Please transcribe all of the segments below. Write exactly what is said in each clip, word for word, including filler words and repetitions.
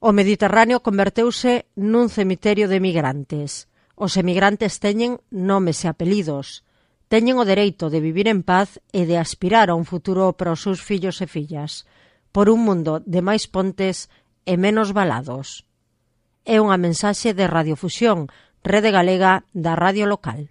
O Mediterráneo converteuse nun cemiterio de emigrantes. Os emigrantes teñen nomes e apelidos. Teñen o dereito de vivir en paz e de aspirar a un futuro para os seus fillos e fillas, por un mundo de máis pontes e menos valados. É unha mensaxe de Radiofusión, rede galega da radio local.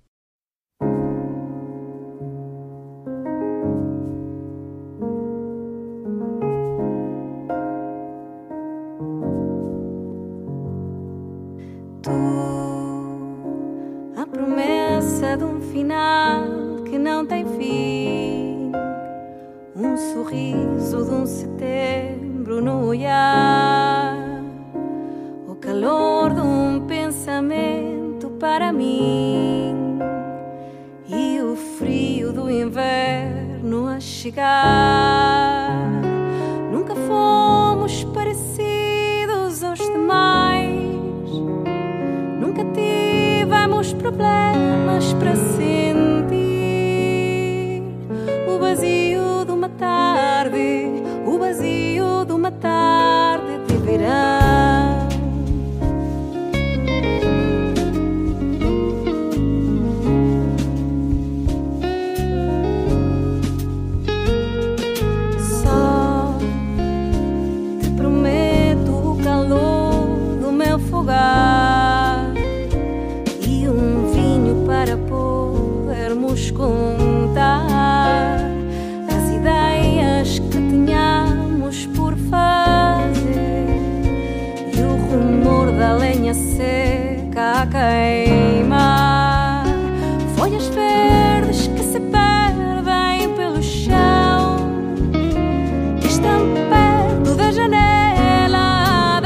A promessa de um final que não tem fim, um sorriso de um setembro no olhar, o calor de um pensamento para mim e o frio do inverno a chegar. Nunca fomos parecidos aos demais, nunca tivemos problemas para sentir o vazio de uma tarde, o vazio de uma tarde de verão. Só te prometo o calor do meu fogar e um vinho para podermos contar as ideias que tínhamos por fazer e o rumor da lenha seca a queimar, folhas verdes que se perdem pelo chão, que estão perto da janela a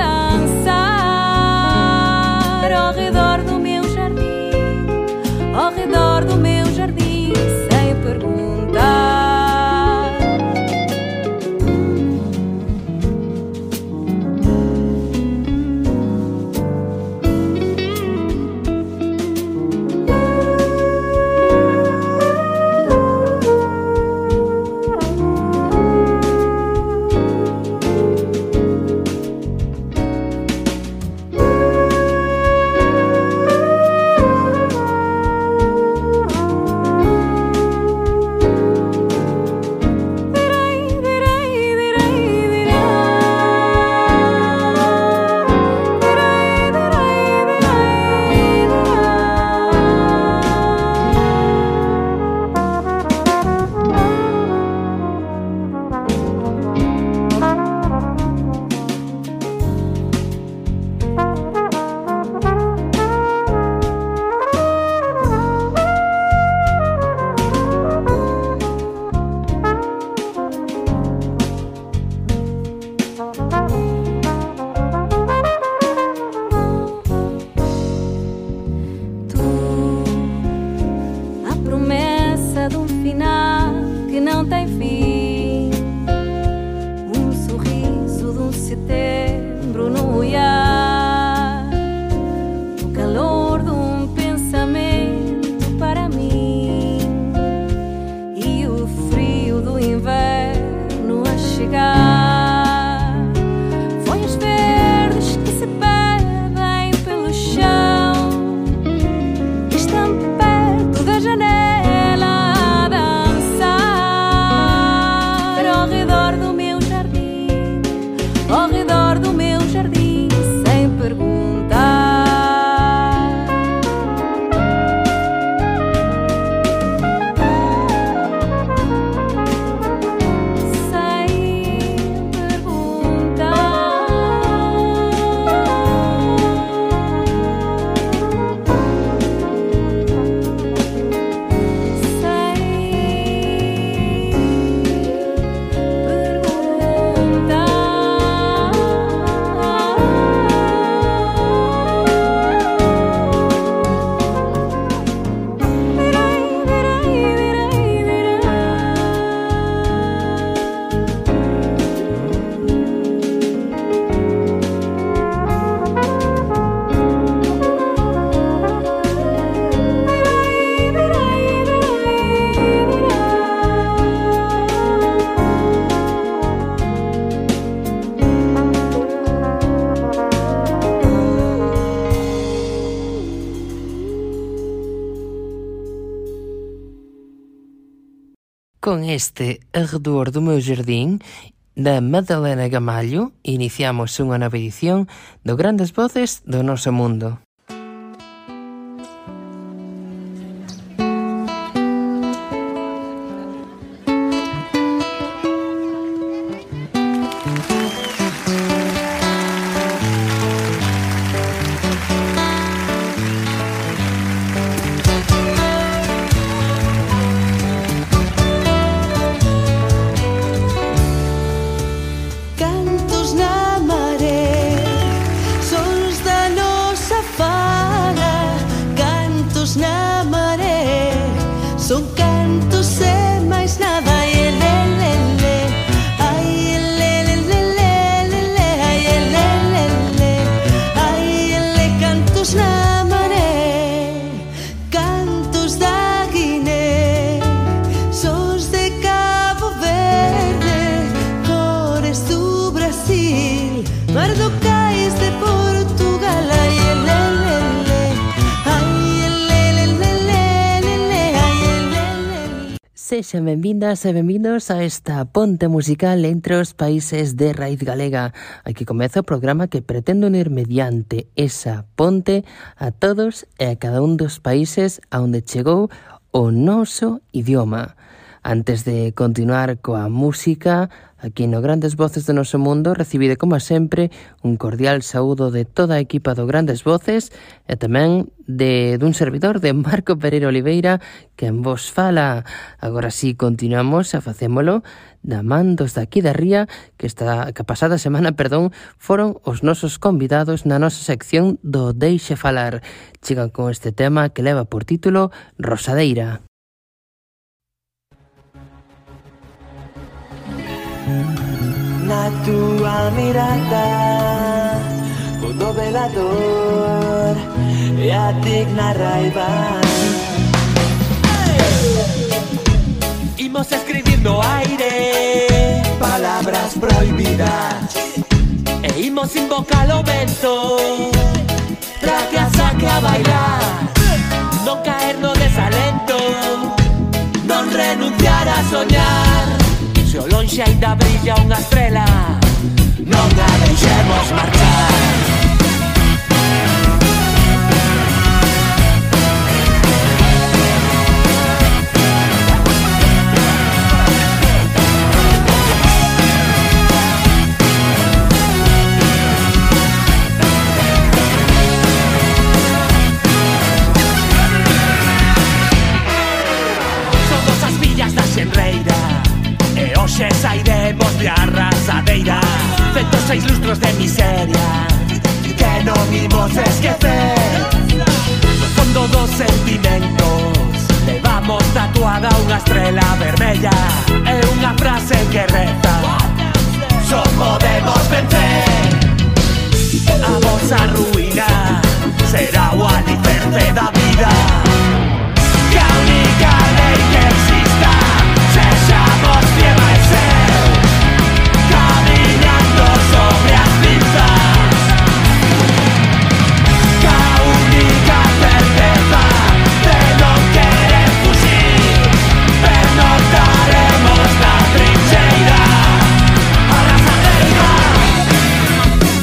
dançar ao redor do meu jardim, ao redor do meu jardim, sem perguntar. con este Ardor do meu Jardín da Madalena Gamallo iniciamos unha nova edición do Grandes Voces do Noso Mundo. Sexan benvindas e benvindos a esta ponte musical entre os países de raíz galega. Aquí comeza o programa que pretende unir mediante esa ponte a todos e a cada un dos países a onde chegou o noso idioma. Antes de continuar coa música, aquí no Grandes Voces do Noso Mundo, recibide, como sempre, un cordial saúdo de toda a equipa do Grandes Voces e tamén de dun servidor de Marco Pereira Oliveira, que en vos fala. Agora sí, continuamos a facémolo da man dos daqui da Ría, que esta que a pasada semana, perdón, foron os nosos convidados na nosa sección do Deixe Falar. Chegan con este tema que leva por título Rosadeira. Na túa mirada o do velador e a digna raiva imos escribir no aire palabras prohibidas e imos invocar o vento pra que a saque a bailar, non caer no desalento, non renunciar a soñar. Se o lonxe ainda brilla unha estrela, non a deixemos marchar. Somos as villas da Xenreira e hoxe sairemos de arrasadeira, feitos seis lustros de miseria que non imos esquecer. No fondo dos sentimentos levamos tatuada unha estrela vermella e unha frase que reza: só podemos vencer. A vosa ruína será o alicerce da vida, que a única lei que exista sexamos tierra e céu, caminando sobre as pinzas, que a única certeza de non querer fuxir, pernotaremos na trincheira, a rasadeira.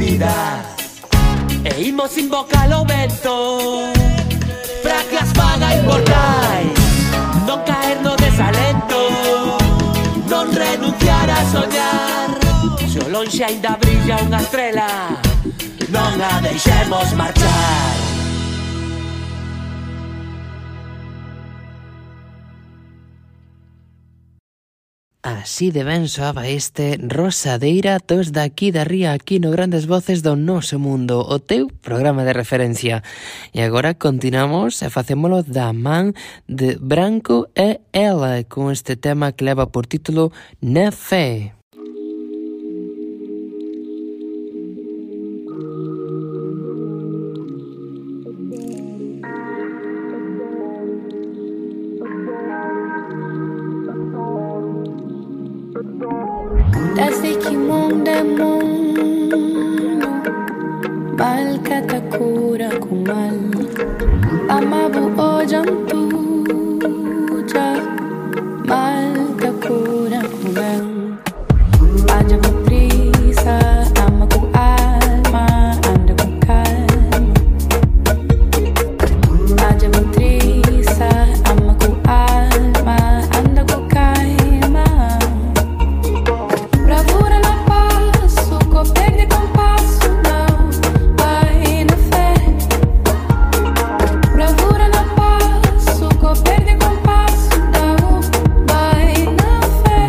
vida. E imos invocar o vento pra que as faga inmortais, non caer no desalento, non renunciar a soñar. Se o lonxe ainda brilla unha estrela, non a deixemos marchar. Así de ben soaba este Rosadeira, tos daqui da ría, aquí no Grandes Voces do Noso Mundo, o teu programa de referencia. E agora continuamos e facémolo da man de Branco e Ela, con este tema que leva por título Na Fé. Desde que mundo é mundo, mal katakura com mal, amabu ojantuja, mal takura com bem, aja putrisa, ama com alma, anda com calma, aja putrisa, ama com alma, anda com calma. Perde compasso, não vai na fé. Bravura na passo, perde compasso, não vai na fé.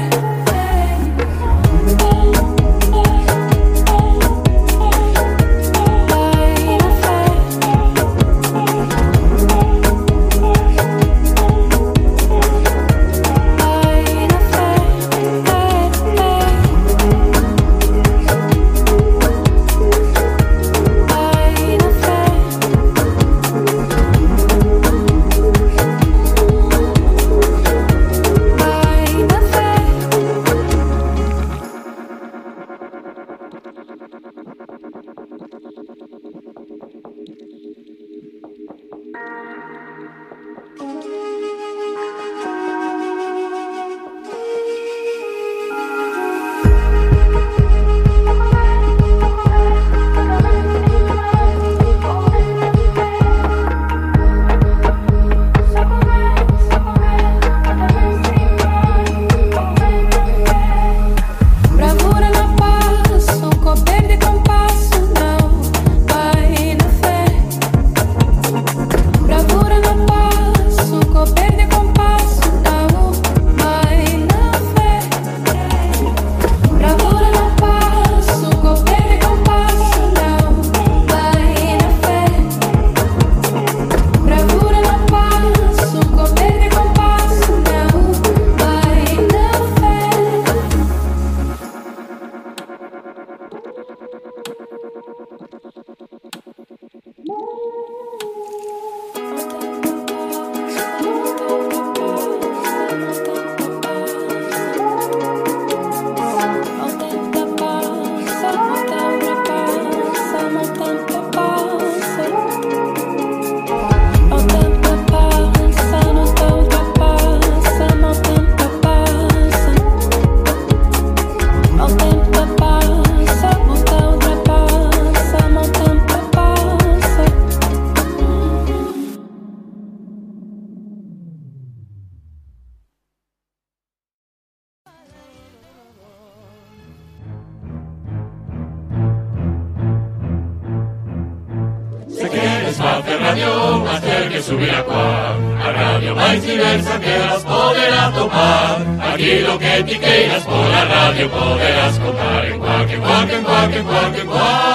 radio vas ter que subir a cuar. A radio máis diversa que vas poder atopar. Aquilo que ti queiras pola radio poderás contar. En cuac, en cuac, en cuac, en cuac, en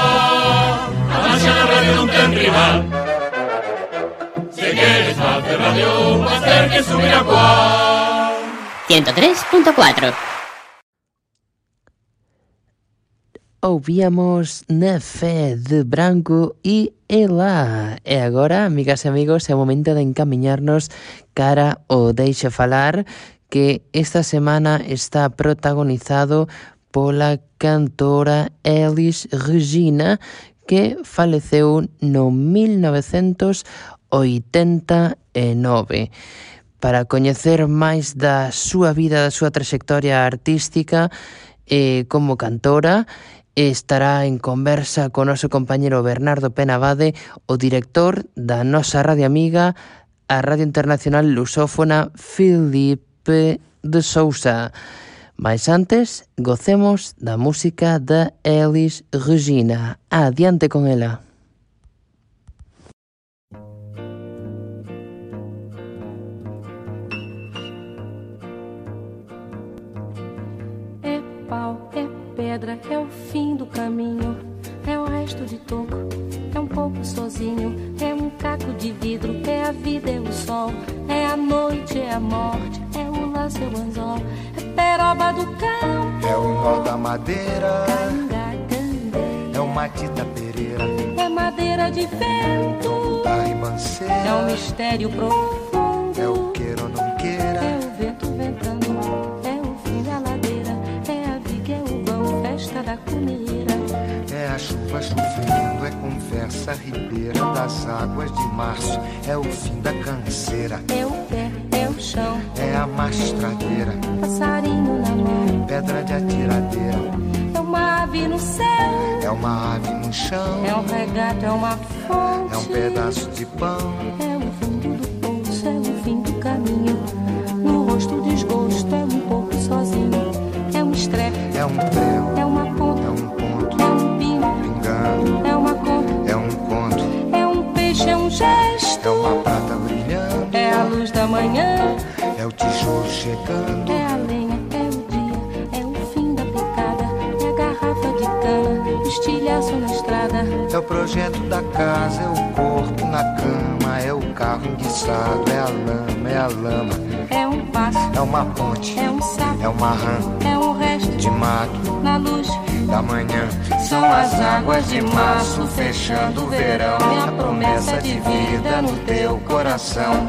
cuac. A marcha na radio non ten rival. Se queres facer radio vas ter que subir a cuar. ciento tres punto cuatro. Ouvíamos Na Fé de Branco e Ela. E agora, amigas e amigos, é o momento de encamiñarnos cara o Deixa Falar, que esta semana está protagonizado pola cantora Elis Regina, que faleceu no mil novecentos oitenta e nove. Para coñecer máis da súa vida, da súa trayectoria artística eh, como cantora, estará en conversa con noso compañero Bernardo Penabade, o director da nosa radio amiga, a Radio Internacional Lusófona Filipe de Sousa. Mais antes, gocemos da música da Elis Regina. Adiante con ela. É pau, é pedra, é o fim do caminho, é o resto de toco, é um pouco sozinho, é um caco de vidro, é a vida, é o sol, é a noite, é a morte, é o laço, é o anzol, é peroba do campo, é o nó da madeira, Cangacandê, é o matita pereira, é madeira de vento, da ribanceira, é um mistério profundo, é o queira ou não queira, é o vento ventando, é o fim da ladeira, é a viga, é o vão, festa da cumeira, é a chuva chovendo, é conversa ribeira das águas de março, é o fim da canseira, é o pé, é o chão, é a mastradeira, passarinho na mão, pedra de atiradeira, é uma ave no céu, é uma ave no chão, é um regato, é uma fonte, é um pedaço de pão, é o fundo do poço, é o fim do caminho, no rosto desgosto, é um pouco sozinho, é um estrepe, é um prego, é uma ponta, é um ponto, é um pingo, pingando, é uma conta, é um conto, é um peixe, é um gesto, é uma prata brilhando, é a luz da manhã, é o tijolo chegando, é a lenha, é o dia, é o fim da picada, é a garrafa de cana, o estilhaço na estrada, é o projeto da casa, é o corpo na cama, é o carro enguiçado, é a lama, é a lama, é um passo, é uma ponte, é um sapo, é uma rã é um resto de mato na luz da manhã, são as águas de março fechando o verão, é a promessa de vida no teu coração.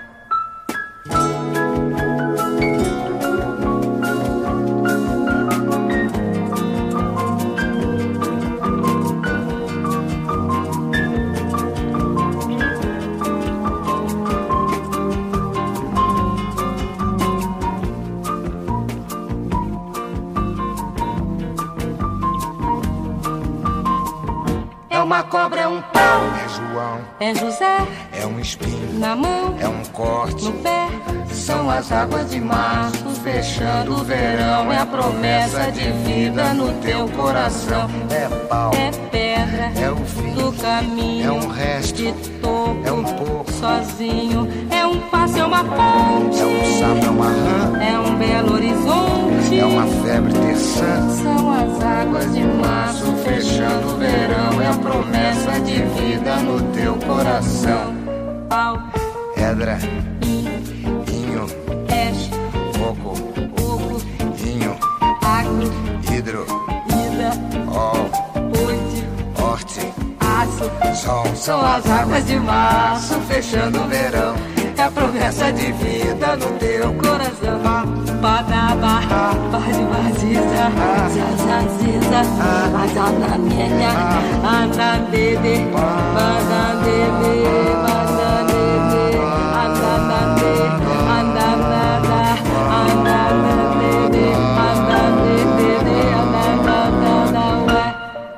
Uma cobra, é um pau, é João, é José, é um espinho, na mão, é um corte, no pé, são as águas de março fechando o verão, é a promessa de vida no teu coração, é pau, é pedra, é o fim do caminho, é um resto, de toco, é um pouco, sozinho, é um passo, é uma ponte, é um sapo, é uma rã, é um belo horizonte, é uma febre terçã, são as águas de março fechando o verão, é a promessa de vida no teu coração. Pau, pedra, inho, peixe, coco, oco, vinho, agro, hidro, ida, ol, ponte, horte, aço, sol, são as águas de março fechando o verão, é a promessa de vida no teu coração. Badaba, bade vaziza, zazaziza, azanamenya, anandede, banandede, banandede, anandade, andanada, anandade, andandede, anandada, ué.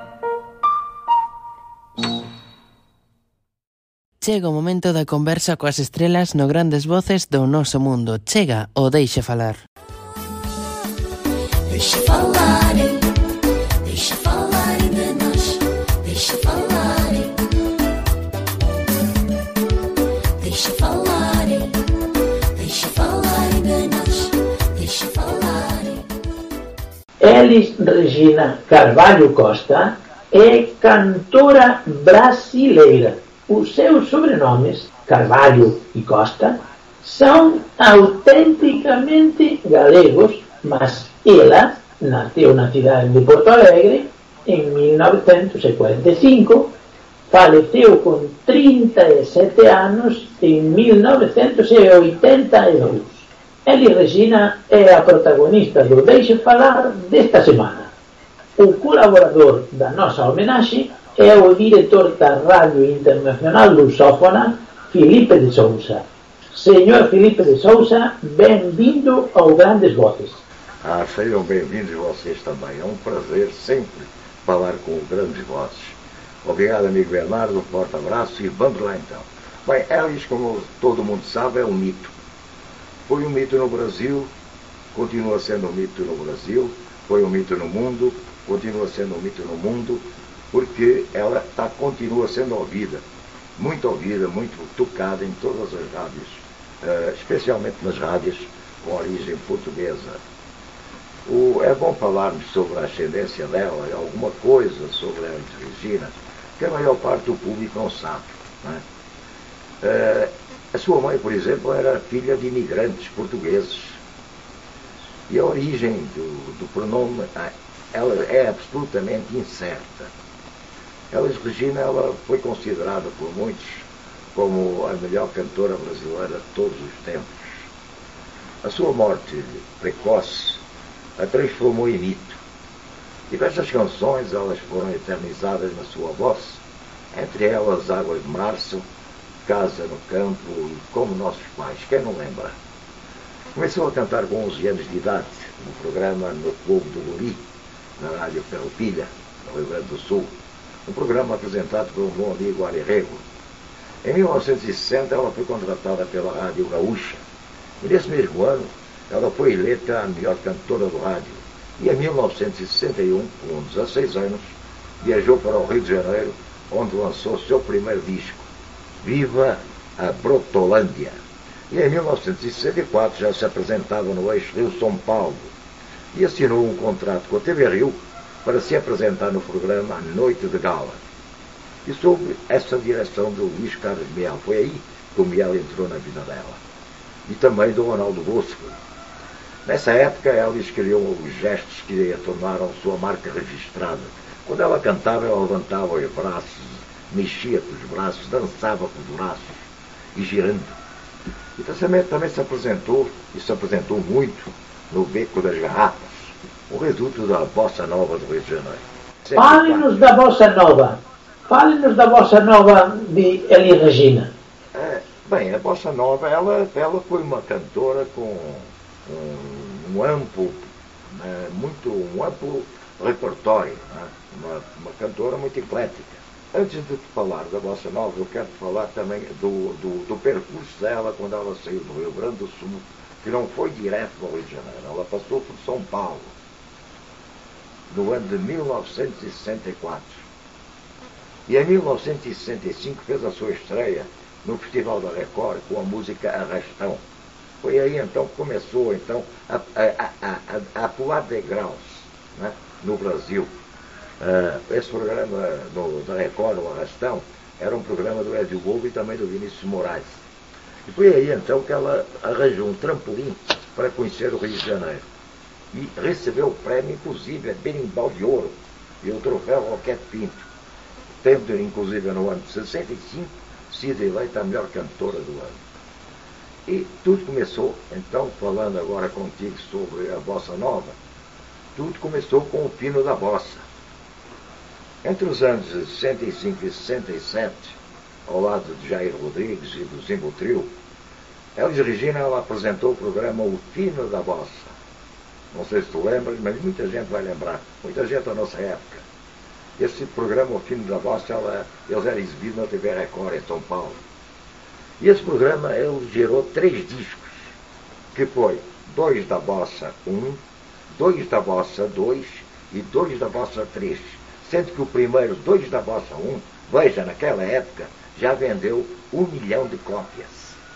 Chega o momento da conversa coas estrelas no Grandes Voces do noso mundo. Chega o Deixe Falar. Deixa falarem, deixa falarem de nós, deixa falarem, deixa falarem, deixa falarem de nós, deixa falarem. Elis Regina Carvalho Costa é cantora brasileira. Os seus sobrenomes, Carvalho e Costa, são autenticamente galegos, mas ela nasceu na cidade de Porto Alegre em mil novecentos e quarenta e cinco, faleceu com trinta e sete anos em mil novecentos e oitenta e dois. Elis Regina é a protagonista do Deixe Falar desta semana. O colaborador da nossa homenagem é o diretor da Rádio Internacional Lusófona, Filipe de Sousa. Senhor Filipe de Sousa, bem-vindo ao Grandes Voces. Ah, sejam bem-vindos vocês também. É um prazer sempre falar com grandes vozes. Obrigado, amigo Bernardo, um forte abraço e vamos lá então. Bem, Elis, como todo mundo sabe, é um mito. Foi um mito no Brasil, continua sendo um mito no Brasil, foi um mito no mundo, continua sendo um mito no mundo, porque ela tá, continua sendo ouvida, muito ouvida, muito tocada em todas as rádios, uh, especialmente nas rádios com origem portuguesa. O, é bom falarmos sobre a ascendência dela, alguma coisa sobre a Elis Regina, que a maior parte do público não sabe. Não é? uh, a sua mãe, por exemplo, era filha de imigrantes portugueses. E a origem do, do pronome ela é absolutamente incerta. Elis Regina ela foi considerada por muitos como a melhor cantora brasileira de todos os tempos. A sua morte precoce a transformou em mito. Diversas canções elas foram eternizadas na sua voz, entre elas Águas de Março, Casa no Campo e Como Nossos Pais, quem não lembra? Começou a cantar com onze anos de idade, no programa No Povo do Guri, na Rádio Ferropilha, no Rio Grande do Sul, um programa apresentado pelo bom amigo Ari Rego. Em mil novecentos e sessenta ela foi contratada pela Rádio Gaúcha, e nesse mesmo ano ela foi eleita a melhor cantora do rádio. E em mil novecentos e sessenta e um, com dezesseis anos, viajou para o Rio de Janeiro, onde lançou seu primeiro disco, Viva a Brotolândia. E em mil novecentos e sessenta e quatro já se apresentava no eixo Rio-São Paulo e assinou um contrato com a T V Rio para se apresentar no programa Noite de Gala. E sob essa direção do Luís Carlos Miel, foi aí que o Miel entrou na vida dela. E também do Ronaldo Bosco. Nessa época, ela criou os gestos que a tornaram sua marca registrada. Quando ela cantava, ela levantava os braços, mexia com os braços, dançava com os braços e girando. E também, também se apresentou, e se apresentou muito, no Beco das Garrafas, o reduto da Bossa Nova do Rio de Janeiro. Fale-nos da Bossa Nova. Fale-nos da Bossa Nova de Elis Regina. É, bem, a Bossa Nova, ela, ela foi uma cantora com um, um amplo, né, muito, um amplo repertório, né, uma, uma cantora muito eclética. Antes de te falar da Bossa Nova, eu quero te falar também do, do, do percurso dela quando ela saiu do Rio Grande do Sul, que não foi direto para o Rio de Janeiro, ela passou por São Paulo, no ano de mil novecentos e sessenta e quatro. E em mil novecentos e sessenta e cinco fez a sua estreia no Festival da Record com a música Arrastão. Foi aí então que começou então, a, a, a, a, a pular degraus, né, no Brasil. Uh, esse programa no, da Record, o Arrastão, era um programa do Edio Lobo e também do Vinícius Moraes. E foi aí então que ela arranjou um trampolim para conhecer o Rio de Janeiro. E recebeu o prêmio, inclusive, a Berimbau de Ouro e o troféu Roquete Pinto, tendo, inclusive, no ano de sessenta e cinco, sido eleita a melhor cantora do ano. E tudo começou, então, falando agora contigo sobre a Bossa Nova, tudo começou com o Pino da Bossa. Entre os anos de sessenta e cinco e sessenta e sete, ao lado de Jair Rodrigues e do Zimbo Trio, Elis Regina ela apresentou o programa O Pino da Bossa. Não sei se tu lembras, mas muita gente vai lembrar, muita gente da nossa época. Esse programa, O Pino da Bossa, ela, eles eram exibidos na T V Record em São Paulo. E esse programa ele gerou três discos, que foi dois da Bossa um, dois da Bossa dois e dois da Bossa três. Sendo que o primeiro, dois da Bossa um, veja, naquela época, já vendeu um milhão de cópias.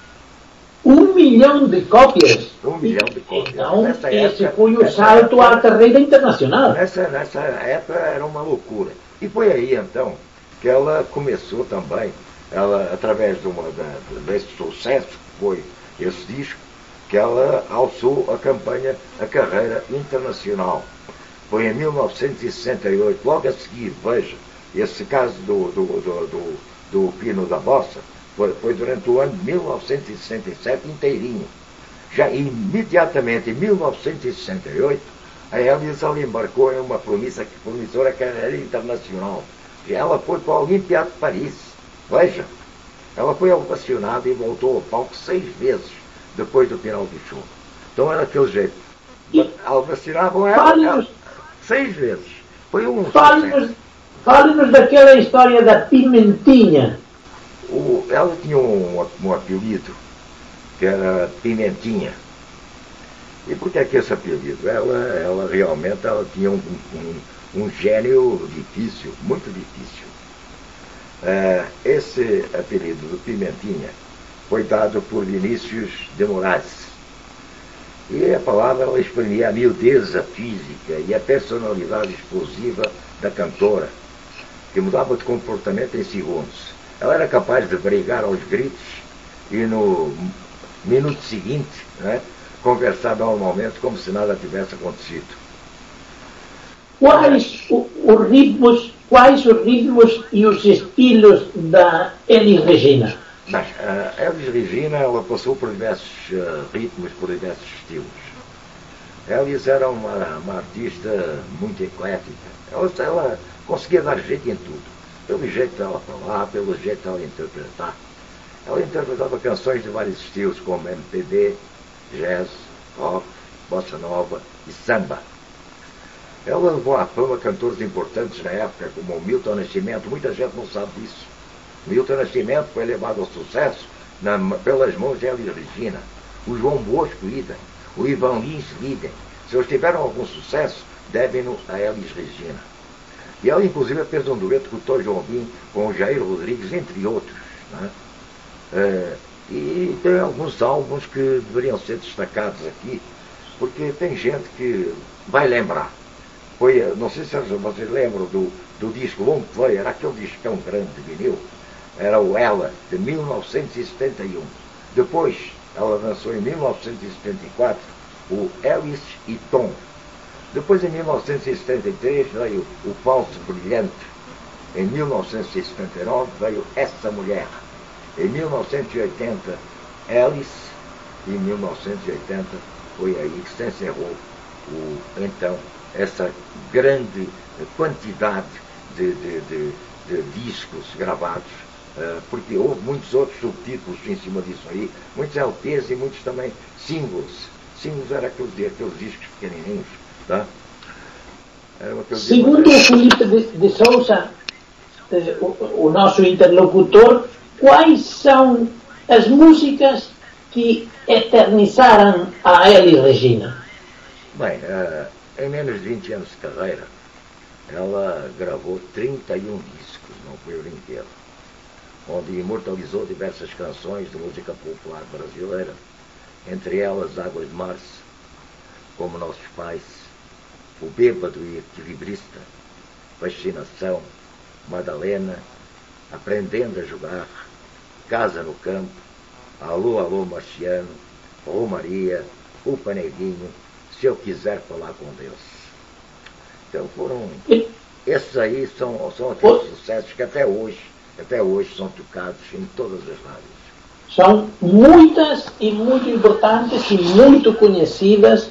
Um milhão de cópias? Um milhão de cópias. Então, nessa esse época, foi o salto época, à carreira internacional. Nessa, nessa época era uma loucura. E foi aí, então, que ela começou também, ela, através de uma, de, desse sucesso que foi esse disco, que ela alçou a campanha, a carreira internacional. Foi em mil novecentos e sessenta e oito, logo a seguir, veja, esse caso do, do, do, do, do Pino da Bossa, foi, foi durante o ano de mil novecentos e sessenta e sete inteirinho. Já imediatamente, em mil novecentos e sessenta e oito, a Elis embarcou em uma promissa, promissora carreira internacional. E ela foi para a Olimpíada de Paris. Veja, ela foi ovacionada e voltou ao palco seis vezes depois do final do show. Então era daquele jeito. Ovacionavam ela, ela seis vezes. Foi um Fale-nos fale-nos daquela história da Pimentinha. O, ela tinha um, um apelido que era Pimentinha. E por que é que esse apelido? Ela, ela realmente ela tinha um, um, um gênio difícil, muito difícil. É, esse apelido do Pimentinha foi dado por Vinícius de Moraes. E a palavra ela exprimia a miudeza física e a personalidade explosiva da cantora, que mudava de comportamento em segundos. Ela era capaz de brigar aos gritos e no minuto seguinte, né, conversar normalmente como se nada tivesse acontecido. Quais os ritmos, quais os ritmos e os estilos da Elis Regina? Mas a Elis Regina ela passou por diversos uh, ritmos, por diversos estilos. Elis era uma, uma artista muito eclética. Ela, ela conseguia dar jeito em tudo. Pelo jeito dela falar, pelo jeito dela interpretar. Ela interpretava canções de vários estilos, como M P B, jazz, rock, bossa nova e samba. Ela levou à fama cantores importantes na época, como o Milton Nascimento. Muita gente não sabe disso. Milton Nascimento foi levado ao sucesso na, pelas mãos de Elis Regina. O João Bosco, idem. O Ivan Lins, idem. Se eles tiveram algum sucesso, devem-no a Elis Regina. E ela, inclusive, fez um dueto com o Tom Jobim, com o Jair Rodrigues, entre outros. Né? É, e tem alguns álbuns que deveriam ser destacados aqui, porque tem gente que vai lembrar. Foi, não sei se vocês lembram do, do disco Long Play, era aquele discão grande de vinil. Era o Ela, de mil novecentos e setenta e um. Depois, ela lançou em mil novecentos e setenta e quatro o Elis e Tom. Depois, em mil novecentos e setenta e três, veio o Falso Brilhante. Em mil novecentos e setenta e nove, veio Essa Mulher. Em mil novecentos e oitenta, Elis. E em mil novecentos e oitenta, foi aí que se encerrou o, então, essa grande quantidade de, de, de, de discos gravados. Uh, porque houve muitos outros subtítulos em cima disso aí, muitos L Ps e muitos também singles. Singles eram aqueles, aqueles discos pequenininhos, tá? Segundo o Felipe de, de Sousa, eh, o, o nosso interlocutor, quais são as músicas que eternizaram a Elis Regina? Bem, uh, em menos de vinte anos de carreira, ela gravou trinta e um discos, não foi o inteiro, onde imortalizou diversas canções de música popular brasileira, entre elas Águas de Março, Como Nossos Pais, O Bêbado e Equilibrista, Fascinação, Madalena, Aprendendo a Jogar, Casa no Campo, Alô, Alô Marciano, Romaria, O Paneguinho, Se Eu Quiser Falar com Deus. Então foram... Esses aí são, são aqueles sucessos que até hoje até hoje são tocados em todas as rádios. São muitas e muito importantes e muito conhecidas,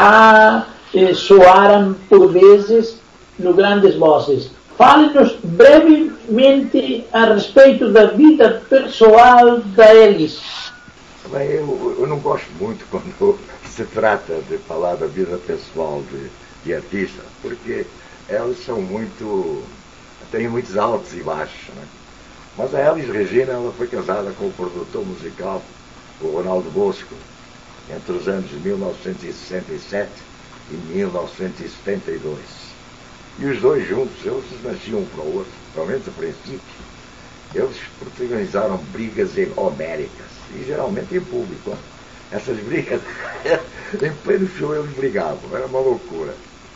já eh, soaram por vezes no Grandes Vozes. Fale-nos brevemente a respeito da vida pessoal da Elis. Bem, eu, eu não gosto muito quando se trata de falar da vida pessoal de, de artista, porque elas são muito... têm muitos altos e baixos, né? Mas a Elis Regina ela foi casada com o produtor musical, o Ronaldo Bosco, entre os anos de mil novecentos e sessenta e sete e mil novecentos e setenta e dois. E os dois juntos, eles nasciam um para o outro, pelo menos a princípio. Eles protagonizaram brigas homéricas, e geralmente em público. Essas brigas, em pleno show eles brigavam, era uma loucura.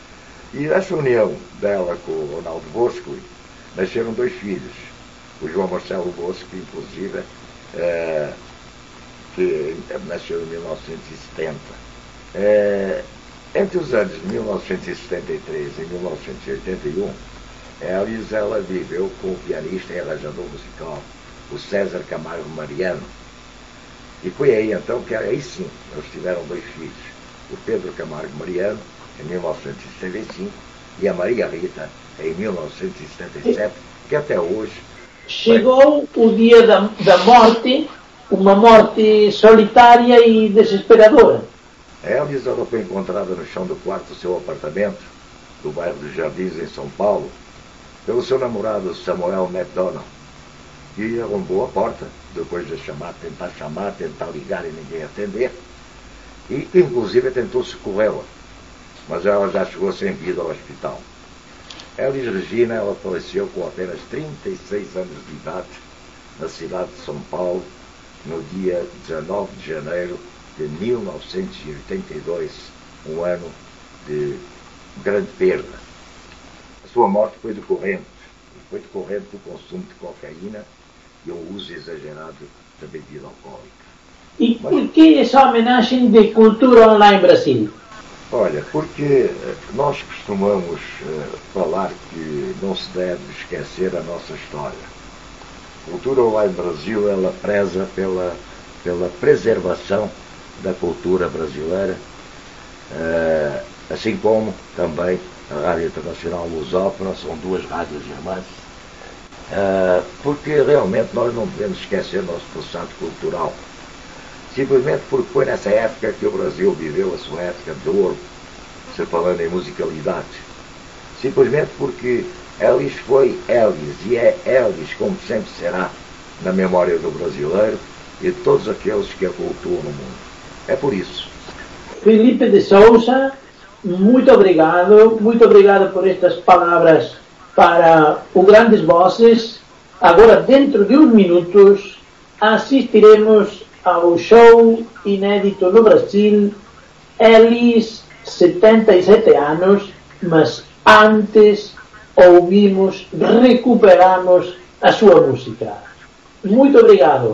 E essa união dela com o Ronaldo Bosco, nasceram dois filhos. O João Marcelo Bosco, inclusive, é, que nasceu em mil novecentos e setenta. É, entre os anos de mil novecentos e setenta e três e mil novecentos e oitenta e um, Elis ela viveu com o pianista e arranjador musical, o César Camargo Mariano. E foi aí então que, aí sim, eles tiveram dois filhos, o Pedro Camargo Mariano, em mil novecentos e setenta e cinco, e a Maria Rita, em mil novecentos e setenta e sete, que até hoje... Chegou o dia da, da morte, uma morte solitária e desesperadora. A Elis ela foi encontrada no chão do quarto do seu apartamento, do bairro dos Jardins, em São Paulo, pelo seu namorado Samuel McDonald, que arrombou a porta, depois de chamar, tentar chamar, tentar ligar e ninguém atender, e inclusive tentou socorrê-la, mas ela já chegou sem vida ao hospital. Elis Regina, ela faleceu com apenas trinta e seis anos de idade, na cidade de São Paulo, no dia dezenove de janeiro de mil novecentos e oitenta e dois, um ano de grande perda. A sua morte foi decorrente, foi decorrente do consumo de cocaína e um uso exagerado da bebida alcoólica. E por que essa homenagem de cultura online Brasil? Olha, porque nós costumamos uh, falar que não se deve esquecer a nossa história. A cultura online Brasil, ela preza pela, pela preservação da cultura brasileira, uh, assim como também a Rádio Internacional Lusófona, são duas rádios irmãs, uh, porque realmente nós não devemos esquecer nosso passado cultural. Simplesmente porque foi nessa época que o Brasil viveu a sua época de ouro, se falando em musicalidade. Simplesmente porque Elis foi Elis, e é Elis como sempre será na memória do brasileiro e de todos aqueles que a cultuam no mundo. É por isso. Felipe de Souza, muito obrigado, muito obrigado por estas palavras para o Grandes Vozes. Agora, dentro de uns minutos, assistiremos ao show inédito no Brasil, Elis, setenta e sete anos, mas antes ouvimos, recuperamos a sua música. Muito obrigado.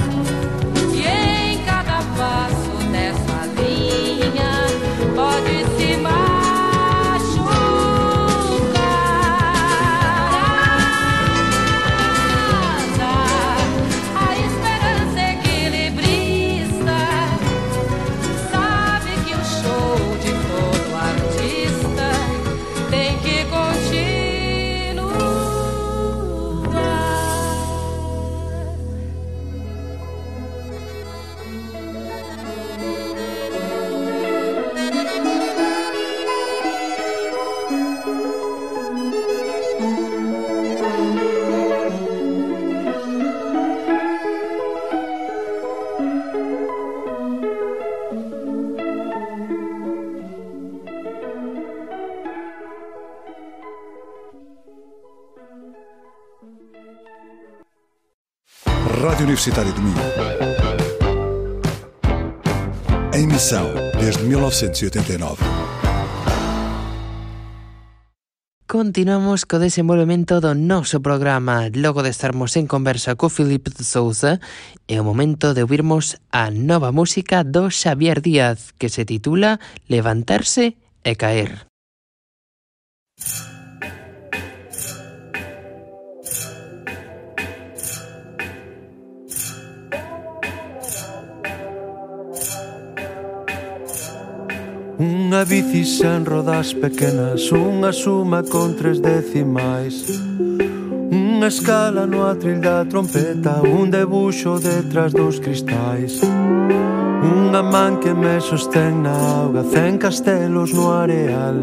Pode Rádio Universitária do Minho. Em emissão desde mil novecentos e oitenta e nove. Continuamos co desenvolvemento do noso programa. Logo de estarmos en conversa co Filipe de Sousa, é o momento de ouvirmos a nova música do Xavier Díaz, que se titula Levantarse e Caer. Unha bici sen rodas pequenas, unha suma con tres decimais, unha escala no atril da trompeta, un debuxo detrás dos cristais, unha man que me sostén na auga, cen castelos no areal,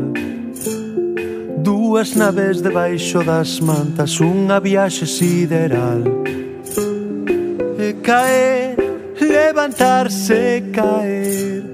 dúas naves debaixo das mantas, unha viaxe sideral. E caer, levantarse, caer,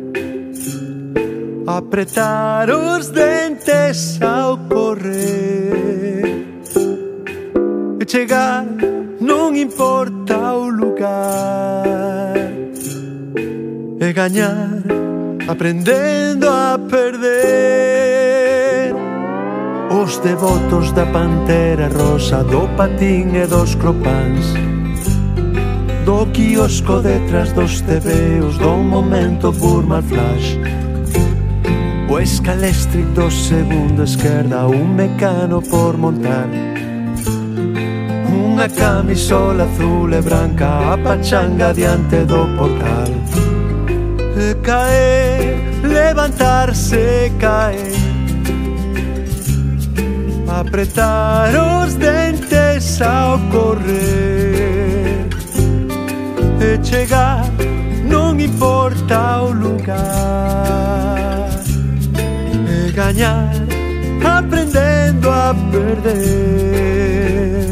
apretar os dentes ao correr, e chegar, non importa o lugar, e gañar, aprendendo a perder. Os devotos da pantera rosa, do patín e dos cropáns, do quiosco detrás dos tebeos, do momento Burma Flash, o escalestri do segundo esquerda, un mecano por montar, unha camisola azul e branca, a pachanga diante do portal. E caer, levantarse, caer, apretar os dentes ao correr, e chegar, non importa o lugar, gañar, aprendendo a perder.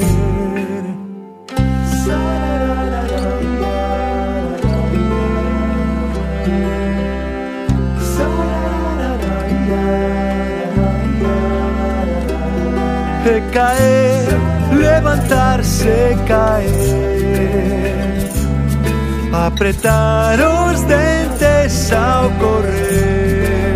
E caer, levantarse, caer, apretar os dentes ao correr,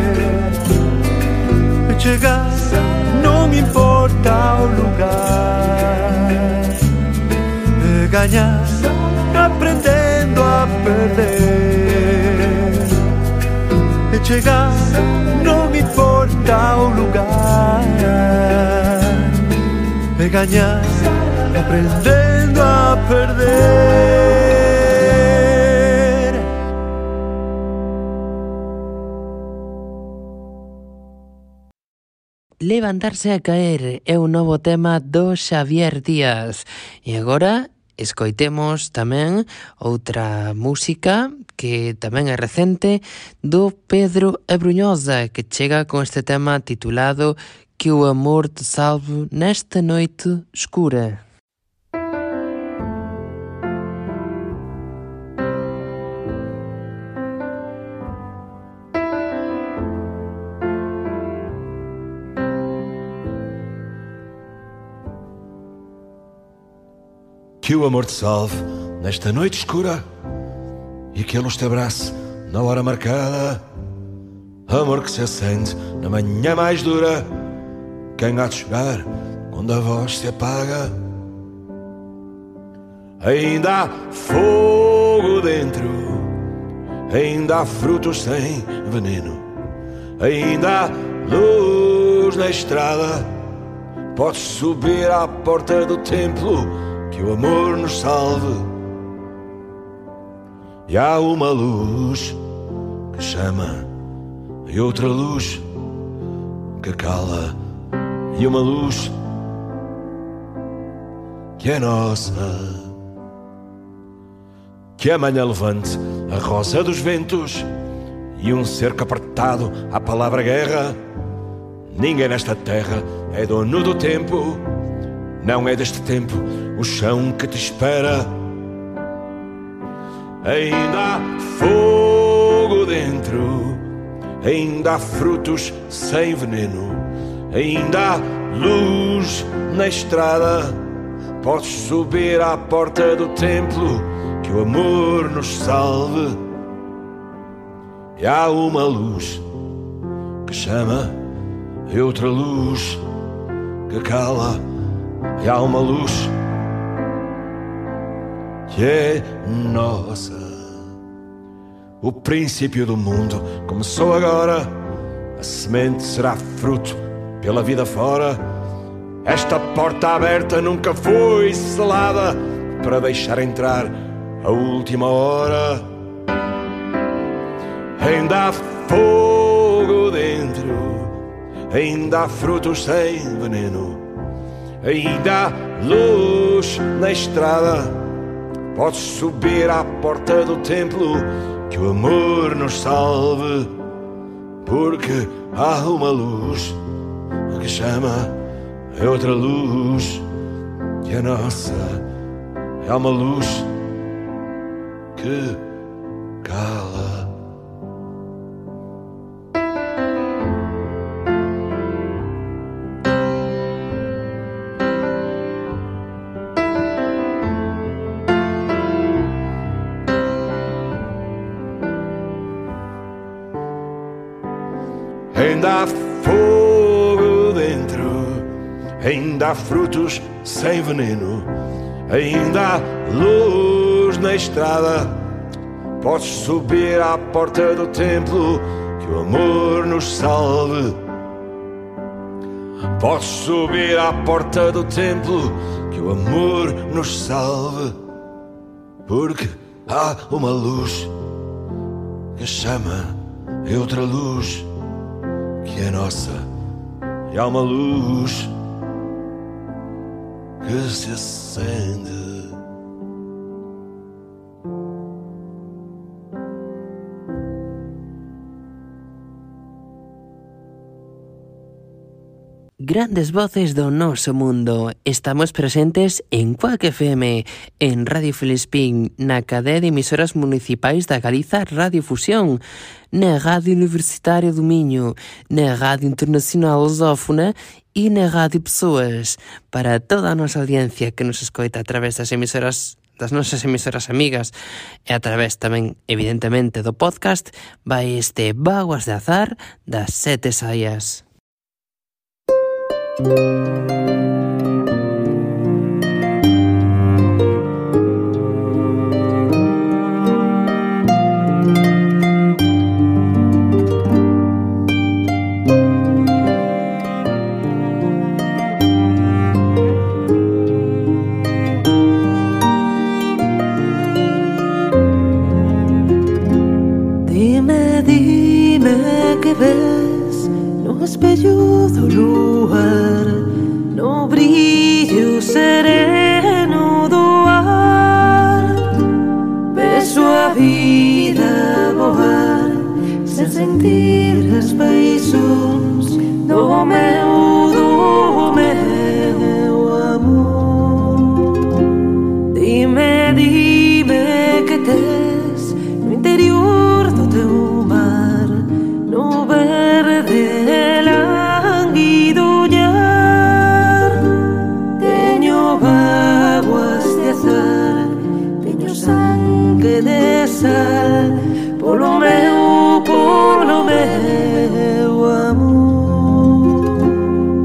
chegar, non importa o lugar, e gañar, aprendendo a perder, e chegar, non importa o lugar, e gañar, aprendendo a perder. Levantarse a caer é un novo tema do Xavier Díaz. E agora escoitemos tamén outra música que tamén é recente do Pedro Abrunhosa, que chega con este tema titulado Que o amor te salve nesta noite escura. Que o amor te salve nesta noite escura e que a luz te abrace na hora marcada. Amor que se acende na manhã mais dura. Quem há de chorar quando a voz se apaga? Ainda há fogo dentro, ainda há frutos sem veneno, ainda há luz na estrada. Podes subir à porta do templo, que o amor nos salve. E há uma luz que chama e outra luz que cala, e uma luz que é nossa. Que amanhã levante a rosa dos ventos e um cerco apertado à palavra guerra. Ninguém nesta terra é dono do tempo, não é deste tempo o chão que te espera. Ainda há fogo dentro, ainda há frutos sem veneno, ainda há luz na estrada. podes subir à porta do templo, que o amor nos salve. E há uma luz que chama e outra luz que cala. E há uma luz que é nossa. O princípio do mundo começou agora. A semente será fruto pela vida fora. Esta porta aberta nunca foi selada para deixar entrar a última hora. Ainda há fogo dentro, ainda há frutos sem veneno, ainda há luz na estrada. Podes subir à porta do templo, que o amor nos salve. Porque há uma luz que chama, é outra luz que é nossa. É uma luz que cala. Ainda há fogo dentro, ainda há frutos sem veneno, ainda há luz na estrada. Podes subir à porta do templo, que o amor nos salve. Podes subir à porta do templo, que o amor nos salve. Porque há uma luz que chama e outra luz que é nossa. E há uma luz que se acende. Grandes voces do noso mundo. Estamos presentes en Cuac F M, en Radio Filispín, na cadea de emisoras municipais da Galiza Radio Fusión, na Radio Universitaria do Minho, na Radio Internacional Lusófona e na Radio Pessoas. Para toda a nosa audiencia que nos escoita a través das emisoras das nosas emisoras amigas e a través tamén, evidentemente, do podcast, vai este Vaguas de Azar das Sete Saias. Dime, dime que ves no espello do luar, no brillo sereno do ar. Vejo a vida voar sen sentir as paixóns do meu, do meu amor. Dime, dime que tes no interior do teu mar, no verde lánguido ollar. Teño vaguas de azar, teño sangue de sal, polo meu, polo meu amor.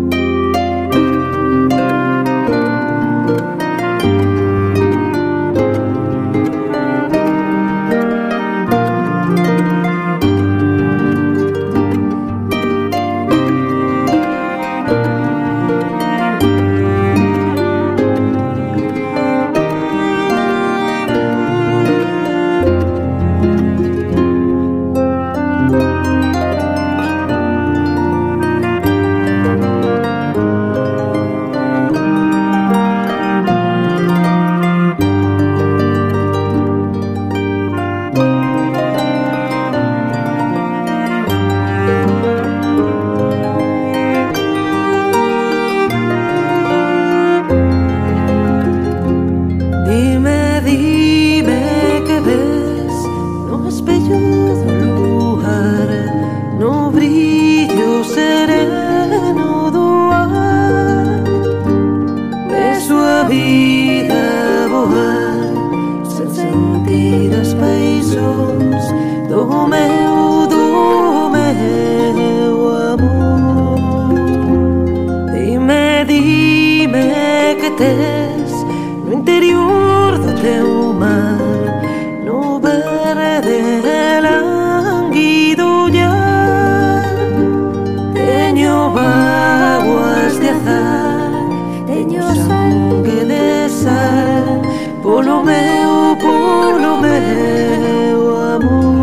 tes no interior do teu mar, no verde lánguido ollar. Teño vaguas de azar, teño sangue de sal, polo meu, polo meu amor.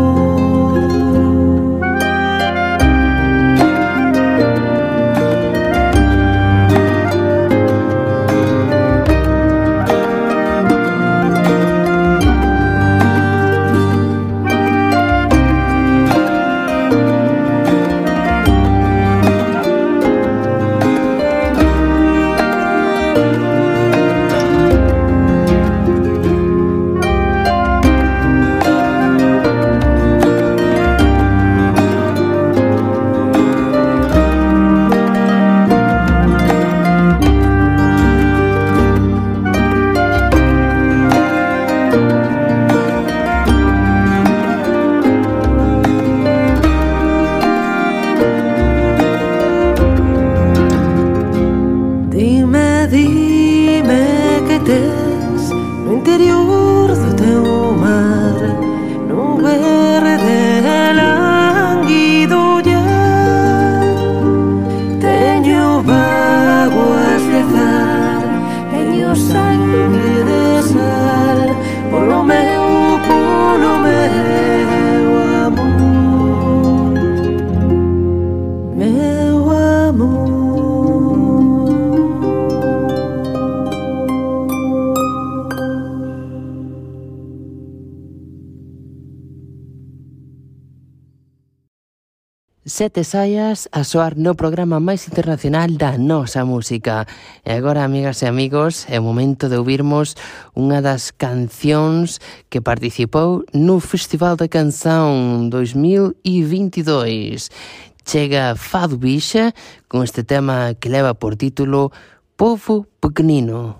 Sete saias a soar no programa máis internacional da nosa música. E agora, amigas e amigos, é o momento de ouvirmos unha das cancións que participou no Festival da Canção dois mil vinte e dois. Chega Fado Bixa con este tema que leva por título Povo Pequenino.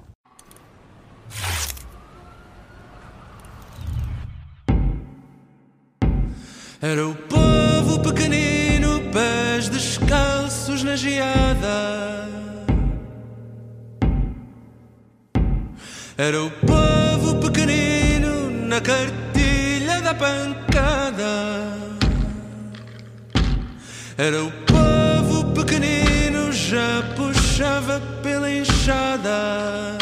Era o povo pequenino, pés descalços na geada. Era o povo pequenino na cartilha da pancada. Era o povo pequenino, já puxava pela enxada.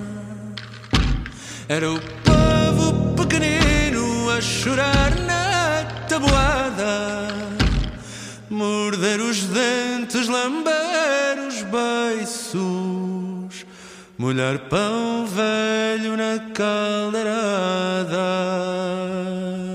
Era o povo pequenino a chorar na tabuada, morder os dentes, lamber os beiços, molhar pão velho na caldeirada.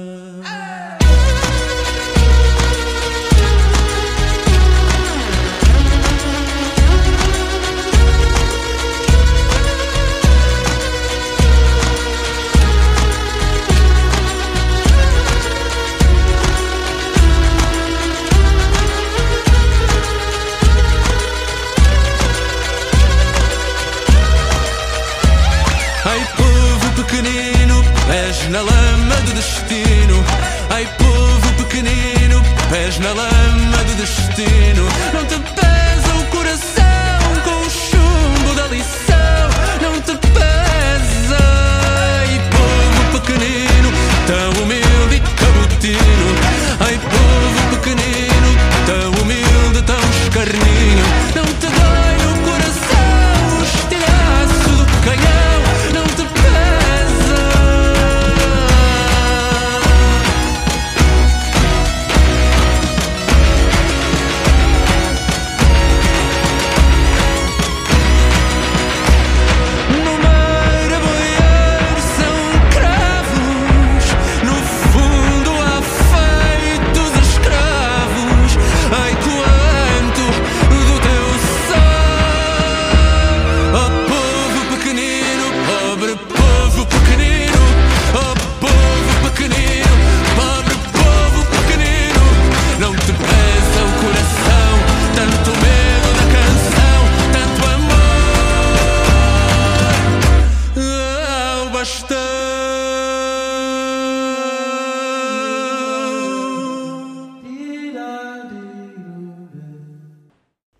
Pés na lama do destino, ai povo pequenino, pés na lama do destino. Não te pesa o coração com o chumbo da lição, não te pesa, ai povo pequenino, tão humilde e cabotino, ai povo pequenino, tão humilde, tão escarninho. Não te dói o coração, o estilhaço do canhão, não te pesa.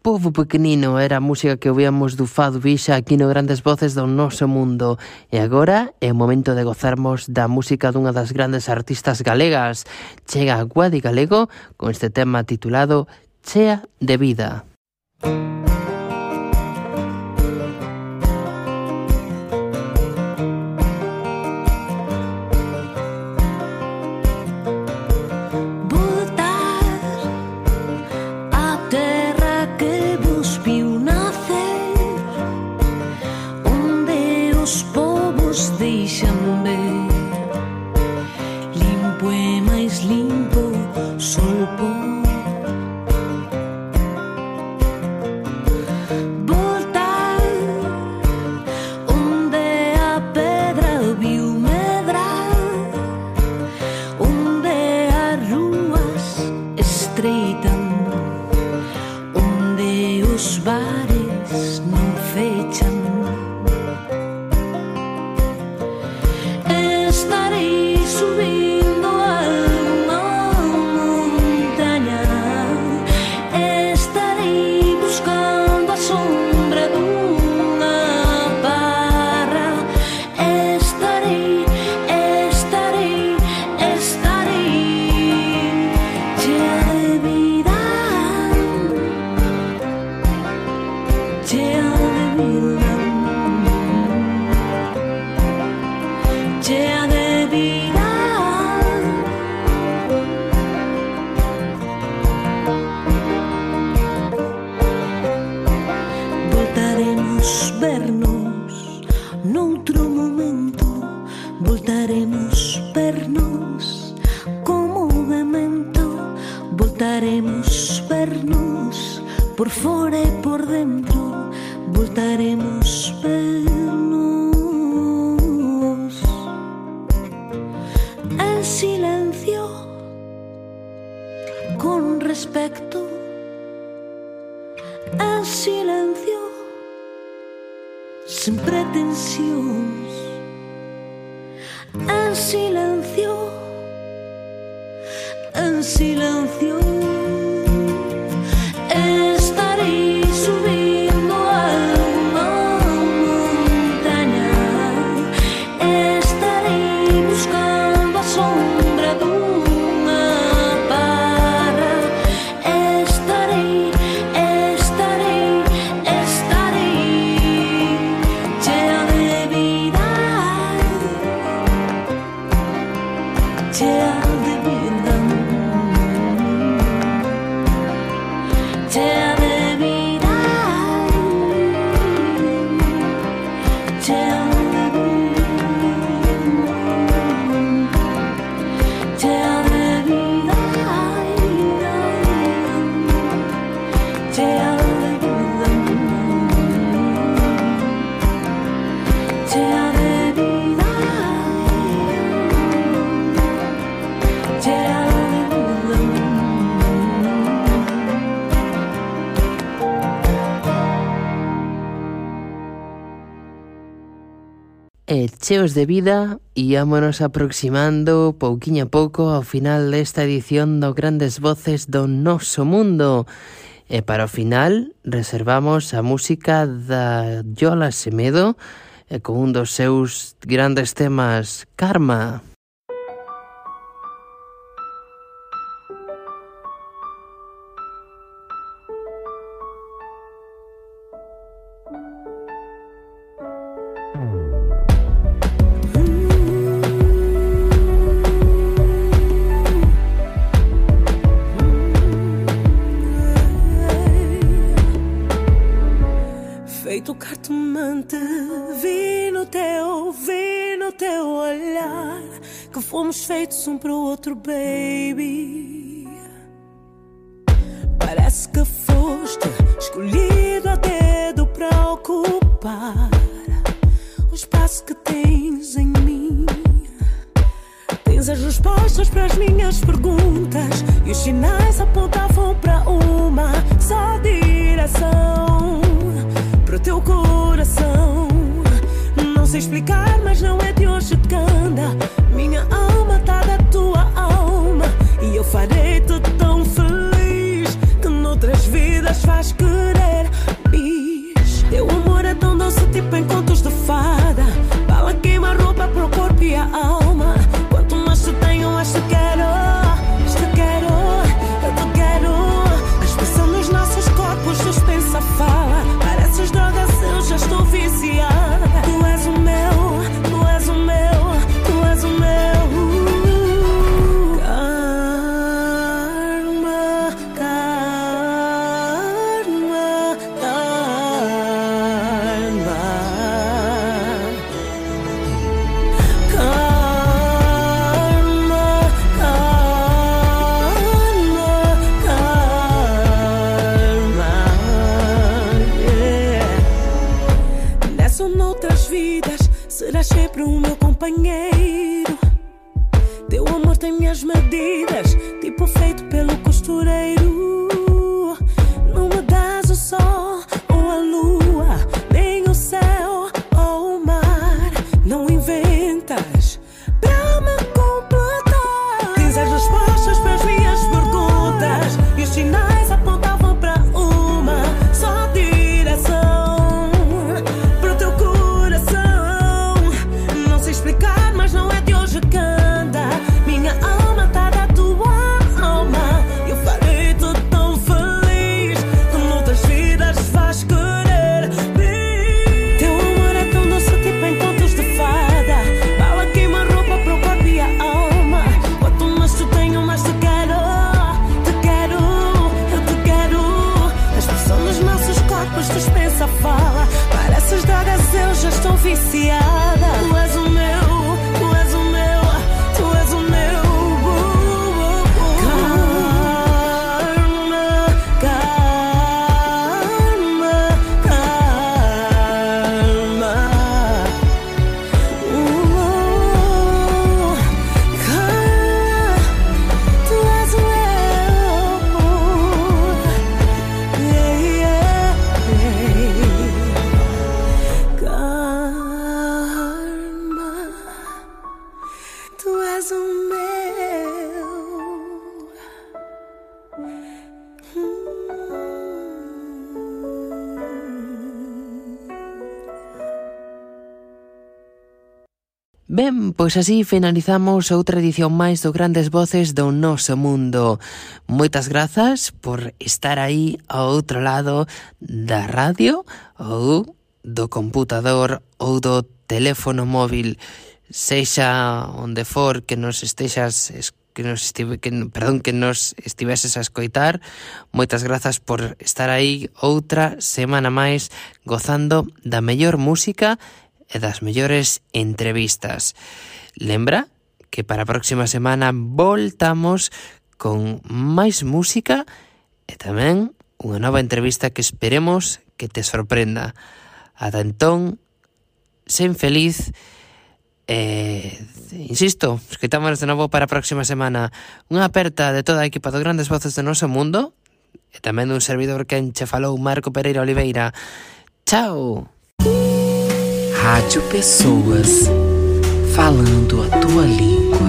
Povo Pequenino era a música que ouvíamos do Fado Bixa aquí no Grandes Voces do Noso Mundo. E agora é o momento de gozarmos da música dunha das grandes artistas galegas. Chega a Guadi Galego con este tema titulado Chea de Vida. E cheos de vida, íamonos aproximando pouquiño a pouco ao final desta edición do Grandes Voces do Noso Mundo. E para o final reservamos a música da Yola Semedo e con un dos seus grandes temas, Karma. Feito cartomante, vi no teu, vi no teu olhar que fomos feitos um para o outro, baby. Parece que foste escolhido a dedo para ocupar o espaço que tens em mim. Tens as respostas para as minhas perguntas e os sinais apontavam para uma só direção, para o teu coração. Não sei explicar, mas não é de hoje que anda. Minha alma tá da tua alma e eu farei-te tão feliz que noutras vidas faz querer. companheiro. Teu amor tem minhas medidas, tipo feito pelo costureiro. Não me dás o sol ou a lua, nem o céu ou o mar. Não inventas pra me completar. Tens as respostas para as minhas perguntas e os sinais apontavam para uma só direção, para o teu coração. Não sei explicar, mas não é de hoje que anda. Minha alma tá da tua alma. Eu farei tudo tão feliz como outras vidas faz querer bem. Teu amor é tão doce, tipo em contos de fada. Bala queima roupa para o corpo e a alma. Quanto mais tu tenho, mais te quero. Te quero, eu te quero. A expressão dos nossos corpos dispensa a fala. Pareces drogas, eu já estou viciada. Tu és o meu, tu és o meu, tu és o meu. Karma, karma, karma. Uh, karma, tu és o meu. Yeah, yeah, yeah. Karma, tu és o meu. Ben, pois así finalizamos outra edición máis do Grandes Voces do Noso Mundo. Moitas grazas por estar aí ao outro lado da radio ou do computador ou do teléfono móvil, sexa onde for que nos estexas que nos estive, que, perdón, que nos estiveses a escoitar. Moitas grazas por estar aí outra semana máis gozando da mellor música e das mellores entrevistas. Lembra que para a próxima semana voltamos con máis música e tamén unha nova entrevista que esperemos que te sorprenda. Ata entón, sen feliz e, insisto, escoitámonos de novo para a próxima semana. Unha aperta de toda a equipa dos Grandes Voces do Noso Mundo e tamén dun servidor que enche falou, Marco Pereira Oliveira. Chao! Rádio Pessoas, falando a tua língua.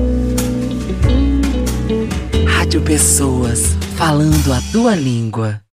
Pessoas, falando a tua língua.